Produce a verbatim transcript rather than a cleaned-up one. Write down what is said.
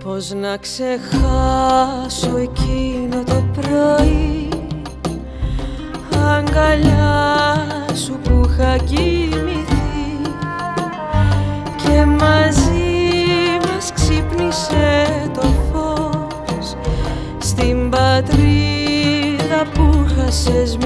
Πώς να ξεχάσω εκείνο το πρωί, αγκαλιά σου που είχα κοιμηθεί και μαζί μας ξύπνησε το φως στην πατρίδα που χάσες.